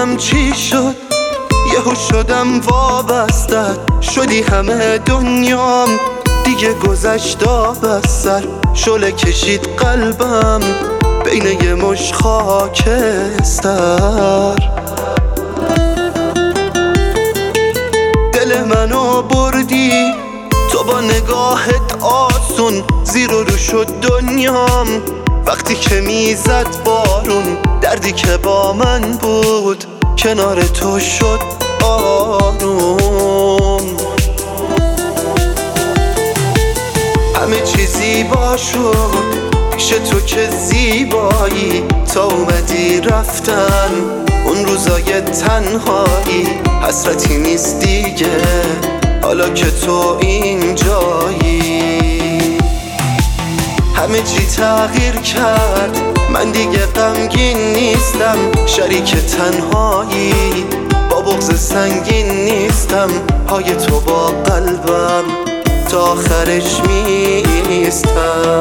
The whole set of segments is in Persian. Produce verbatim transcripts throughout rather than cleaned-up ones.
نمیدونم چی شد، یهو شدم وابستت، شدی همه دنیام، دیگه گذشت آب از سر، شعله کشید قلبم بین یه مش خاکستر. دل منو بردی تو با نگاهت آسون، زیر و رو شد دنیام وقتی که میزد بارون، دردی که با من بود کنار تو شد آروم. همه چی زیبا شد پیش تو که زیبایی، تا اومدی رفتن اون روزای تنهایی، حسرتی نیست دیگه حالا که تو اینجایی. همه چی تغییر کرد، من دیگه غمگین نیستم، شریک تنهایی با بغض سنگین نیستم، پای تو با قلبم تا آخرش میستم.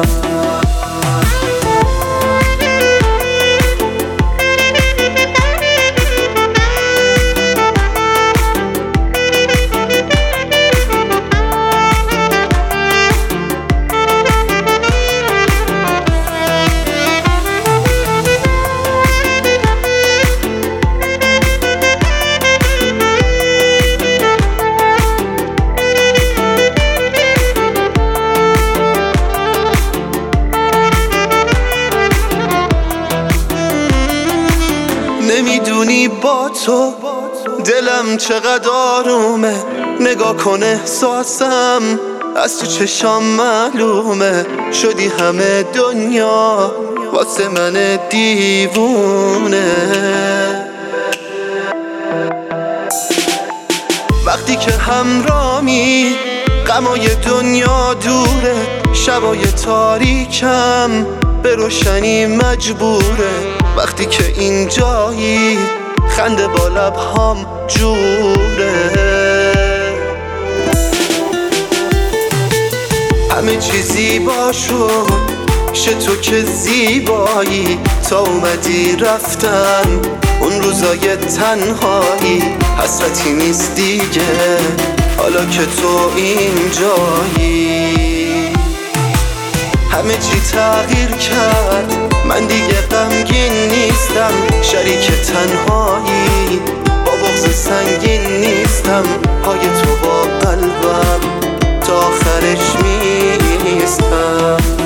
نمیدونی با تو دلم چقدر آرومه، نگاه کن احساسم از تو چشام معلومه، شدی همه دنیا واسه من دیوونه. وقتی که همرامی غمای دنیا دوره، شبای تاریکم به روشنی مجبوره، وقتی که اینجایی خنده با لبهام جوره. همه چی زیبا شد پیش تو که زیبایی، تا اومدی رفتن اون روزای تنهایی، حسرتی نیست دیگه حالا که تو اینجایی. همه چی تغییر کرد، من دیگه غمگین نیستم، شریک تنهایی با بغض سنگین نیستم، پای تو با قلبم تا آخرش میستم.